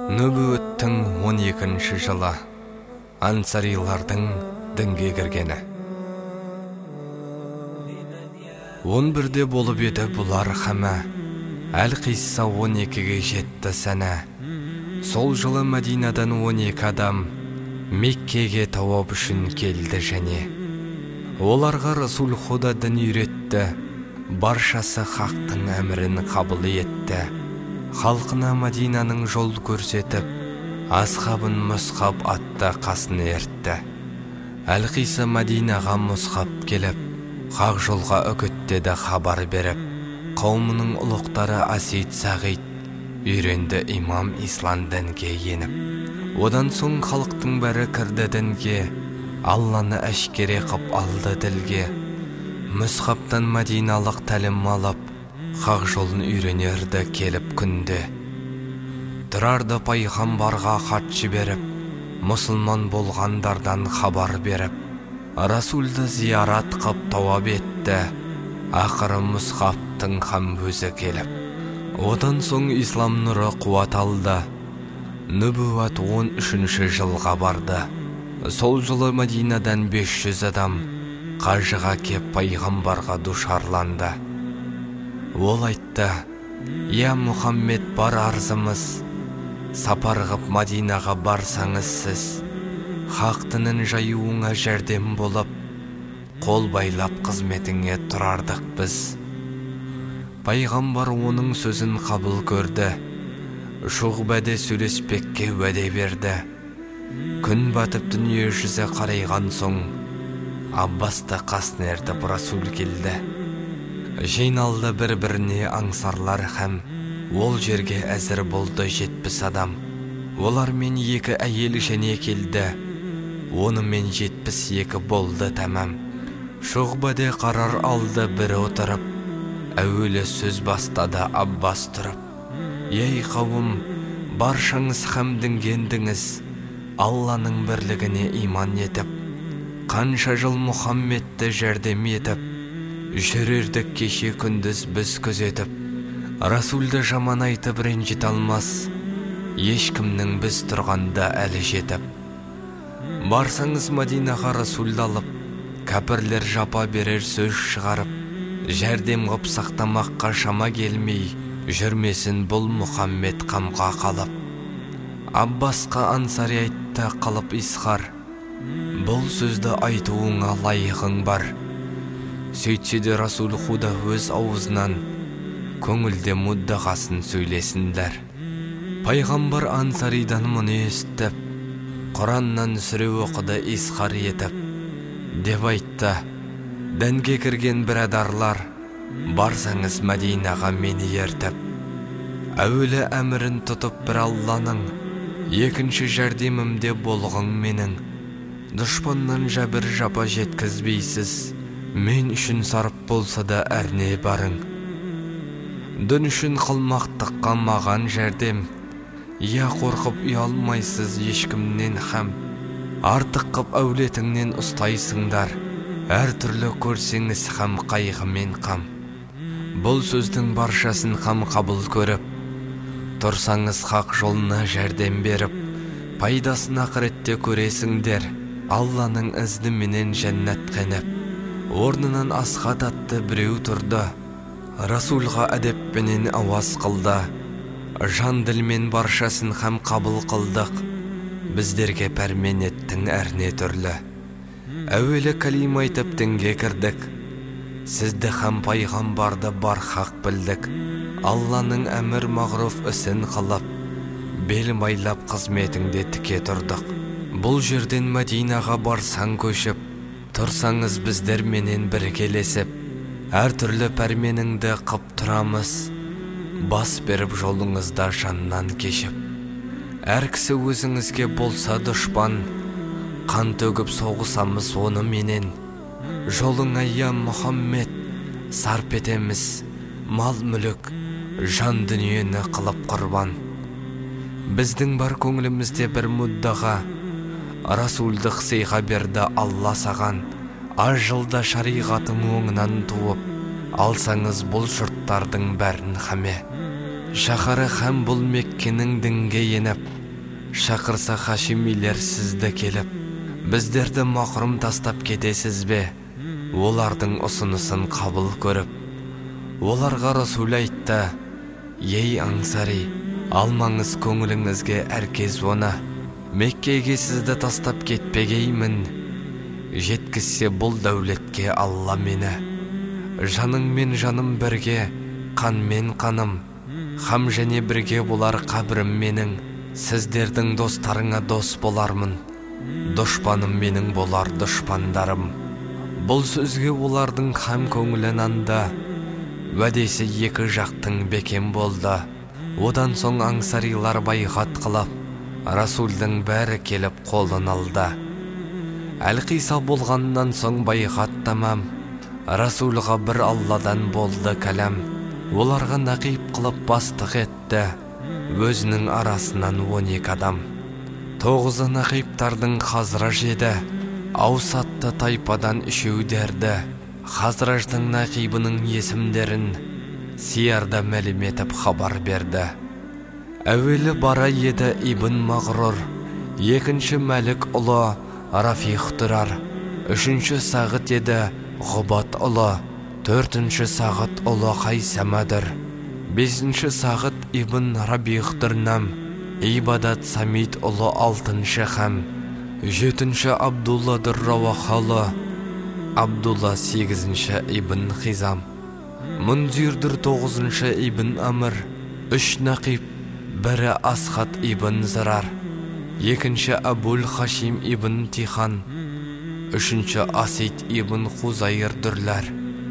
Нөбуеттің 12-ші жылы ансарилардың дінге кіргені. 11-де болып еді бұлар хамә, Әл-Қисса 12-ге жетті сәнә. Сол жылы Мәдинадан 12 адам Меккеге тауап үшін келді және. Оларға Расул Худа дін үйретті, баршасы хақтың әмірін қабыл етті. Халқына Мәдинаның жол көрсетіп, асхабын Мұсхаб атты қасын ертті. Әл-Қисса Мәдинаға Мұсхаб келіп, хақ жолға үгіттеді хабар беріп, қауымының ұлықтары Асид Сағид үйренді имам ислам дінге еніп. Одан соң халықтың бәрі кірді дінге, Алланы әшкере қып алды ділге. Мұсхабтан мәдиналық тәлім алып, хақ жолын үйренерді келіп күнде. Тұрарды пайғамбарға хат жіберіп, мұсылман болғандардан хабар беріп, Расулды зиярат қып тауап етті, ақыры Мұсхабтың хам өзі келіп. Одан соң ислам нұры қуат алды, нүбуат 13-ші жылға барды. Сол жылы Мәдинадан 500 адам қажыға кеп пайғамбарға душарланды. Ол айтты: «Я Мұхаммед, бар арзымыз, сапар ғып Мәдинаға барсаңыз сіз, хақ дінін жаюыңа жәрдем болып, қол байлап қызметіңе тұрардық біз». Пайғамбар оның сөзін қабыл көрді, шұғбәде сөйлеспекке уәде берді. Күн батып дүние жүзі қарайған соң, Аббасты қасына ертіп Расул келді. Жиналды бір-біріне аңсарлар һәм, ол жерге әзір болды 70 адам. Олар мен 2 әйел және келді, онымен 72 болды тәмам. Шұғбәде қарар алды бір отырып, әуелі сөз бастады Аббас тұрып: «Ей қауым, баршаңыз хәмдінгендіңіз, Алланың бірлігіне иман етіп, қанша жыл Мұхаммедті жәрдем етіп, жүрердік кеше күндіз біз күзетіп, Расулды жаман айтып ренжіт алмас, ешкімнің біз тұрғанда әлі жетіп. Барсаңыз Мәдинаға Расулды алып, кәпірлер жапа берер сөз шығарып, жәрдем ғып сақтамаққа шама келмей, жүрмесін бұл Мұхаммед қамға қалып». Аббасқа ансари айтты қалып исхар: «Бұл сөзді айтуыңа лайығың бар». Сөйтсе де Расул Худа өз аузынан көңілде мұддағасын сөйлесіндер. Пайғамбар ансаридан мұны естіп, Құраннан сүре оқыды исхар етіп, деп айтты: «Дінге кірген бірадарлар, барсаңыз Мәдинаға мені ертіп, әуелі әмірін тұтып бір Алланың, екінші жәрдемімде болғың менің. Дұшпаннан жәбір жапа жеткізбейсіз, мен үшін сарып болса да әрне барың. Дін үшін қылмақтыққа маған жәрдем, я қорқып ұялмайсыз ешкімнен һәм, артық қып әулетіңнен ұстайсыңдар, әр түрлі көрсеңіз һәм қайғымен қам». Бұл сөздің баршасын қам қабыл көріп, тұрсаңыз хақ жолына жәрдем беріп, пайдасын ақыретте көресіңдер, Алланың ізніменен жәннат қеніп. Орнынан асхат атты біреу тұрды, Расулға әдеппенен ауаз қылды: «Жан ділмен баршасын һәм қабыл қылдық, біздерге пәрмен еттің әрне түрлі. Әуелі кәлим айтып дінге кірдік, сізді һәм пайғамбарды бар хақ білдік. Алланың әмір мағруф ісін қылып, бел байлап қызметіңде тіке тұрдық. Бұл жерден Мәдинаға барсаң көшіп, тұрсаңыз біздер менен бір келесіп, әр түрлі пәрменіңді қып тұрамыз, бас беріп жолыңызда жаннан кешіп. Әр кісі өзіңізге болса дұшпан, қан төгіп соғысамыз оны менен. Жолыңа я Мұхаммед сарп етеміз, мал мүлік, жан дүниені қылып құрбан. Біздің бар көңілімізде бір мұддаға, Расулдық сыйға берді Алла саған, аз жылда шариғатың оңынан туып, алсаңыз бұл жұрттардың бәрін хәме. Шахары һәм бұл Меккенің дінге еніп, шақырса хашимилер сізді келіп, біздерді мақрұм тастап кетесіз бе? Олардың ұсынысын қабыл көріп, оларға Расул айтты: ей аңсари, алмаңыз көңіліңізге әркез оны, Меккеге сізді тастап кетпегеймін. Жеткізсе бұл дәулетке Алла мені. Жаның мен жаным бірге, қан мен қаным, хам және бірге болар қабірім менің. Сіздердің достарыңа дос болармын, дұшпаным менің болар дұшпандарым. Бұл сөзге олардың хам көңілін анды, уәдесі екі жақтың бекем болды. Одан соң аңсарилар байғат қылып, Расулдың бәрі келіп қолын алды. Әлқиса болғаннан соң байғат тамам, Расулға бір Алладан болды кәлем. Оларға нақип қылып бастық етті, өзінің арасынан 12 адам. 9 нақиптардың Хазраж еді, Аусатты тайпадан 3 дерді. Хазраждың нақибының есімдерін Сиярда мәлім етіп хабар берді. Әуелі бара еді Ибн Мағрур, екінші Мәлік ұлы Рафих тұрар, үшінші Сағыт еді Ғубат ұлы, төртінші Сағыт ұлы Қайсамадыр, бесінші Сағыт Ибн Рабих тұрнам, Ибадат Самит ұлы алтыншы хам, жетінші Абдулла Дұррауахалы, Абдулла 8-ші Ибн Хизам, Мұнзирдір 9-ші Ибн Амр, 3 нақиб, бірі Асхат ибн Зырар, екінші Абул Хашим ибн Тихан, үшінші Асид ибн Хузайыр дүрлер.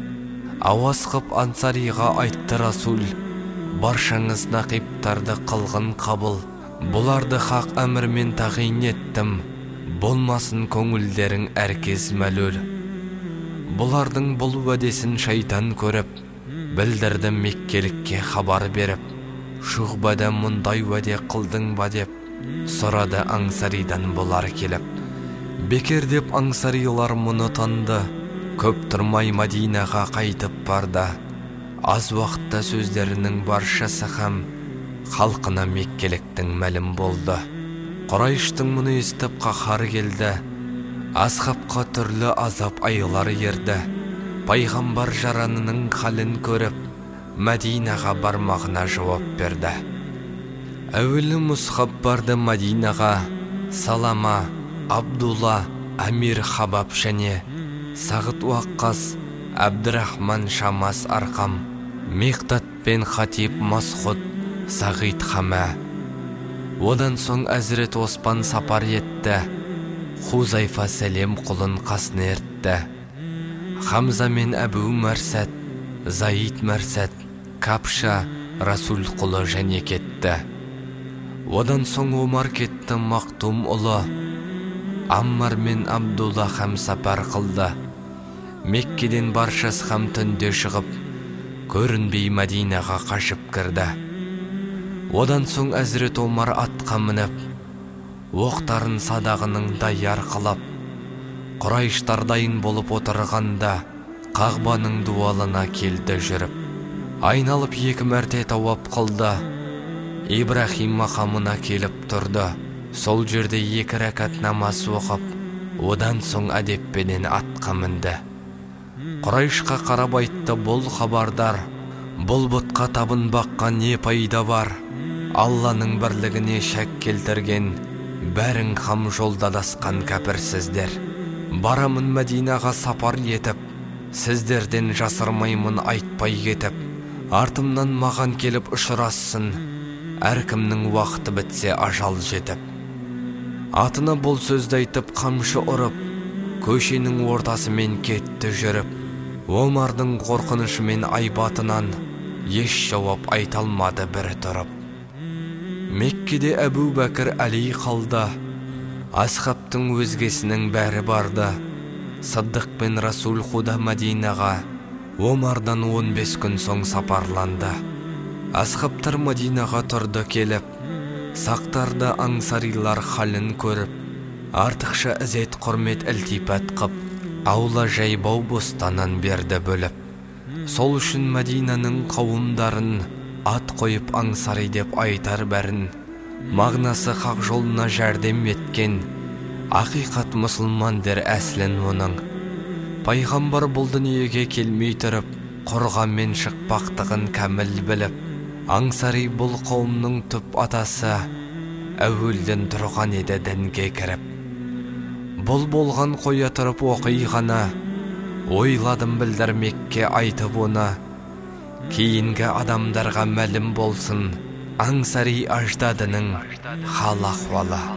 Ауаз қып Ансариға айтты Расул: баршаңыз нақиптарды қылғын қабыл, бұларды хақ әмірмен тағин еттім, болмасын көңілдерің әркез мәлөл. Бұлардың бұл уәдесін шайтан көріп, білдірді Меккелікке хабар беріп, Шұғбада мұндай уәде қылдың ба деп сұрады Аңсаридан бұлар келіп. Бекер деп Аңсарилар мұны танды, көп тұрмай Мадинаға қайтып барды. Аз уақытта сөздерінің баршасы хам халқына Меккеліктің мәлім болды. Құрайыштың мұны естіп қаһар келді, Асхабқа түрлі азап айлар ерді. Пайғамбар жаранының халін көріп, Мәдинаға бармағына жауап берді. Әуелі Мұсхаб барды Мәдинаға, Салама, Абдулла, Амир Хабаб және Сағыт Уаққас, Әбдірахман Шамас Арқам, Миқтат пен Хатиб Масхуд, Сағит Хама. Одан соң Әзірет Оспан сапар етті, Хузайфа Сәлем құлын қасына ертті. Хамза мен Әбу Мәрсәт, Заид Мәрсәт, Капша, Расул құлы және кетті. Одан соң Омар кетті, Мақтум ұлы, Аммар мен Абдулла хам сапар қылды. Меккеден баршасы хам түнде шығып, көрінбей Мәдинаға қашып кірді. Одан соң Әзірет Омар атқа мініп, оқтарын садағының даяр қылып, Құрайыштар дайын болып отырғанда, Қағбаның дуалына келді жүріп. Айналып 2 мәрте тауап қылды. Ибрахим мақамына келіп тұрды. Сол жерде 2 рәкат намаз оқып, одан соң әдеппенен атқа мінді. Құрайышқа қарап айтты: бұл хабардар, бұл бұтқа табынбаққа не пайда бар? Алланың бірлігіне шәк келтірген, бәрің хам жолда адасқан кәпірсіздер. Барамын Мәдинаға сапар етіп, сіздерден жасырмаймын айтпай кетіп, артымнан маған келіп ұшырассын, әркімнің уақыты бітсе ажал жетіп. Атына бұл сөзді айтып қамшы ұрып, көшенің ортасымен кетті жүріп. Омардың қорқынышымен айбатынан еш жауап айталмады бірі тұрып. Меккеде Әбу Бәкір Әли қалды, Асхабтың өзгесінің бәрі барды. Саддық пен Расул Худа Мадинаға Омардан 15 күн соң сапарланды. Асхабтар Мадинаға тұрды келіп, сақтарды Аңсарилар халін көріп, артықша ізет құрмет ілтипат қып, аула жайбау бостанан берді бөліп. Сол үшін Мәдинаның қауымдарын ат қойып Аңсари деп айтар бәрін, мағынасы хақ жолына жәрдем еткен ақиқат мұсылман дер әслін оның. Пайғамбар бұл дүниеге келмей тұрып, қорғанмен шықпақтығын кәміл біліп, аңсари бұл қауымның түп атасы әуелден тұрған еді дінге кіріп. Бұл болған қоя тұрып оқиғаны, ойладым білдірмекке айтып оны, кейінгі адамдарға мәлім болсын аңсари аждадының хал ахуалы.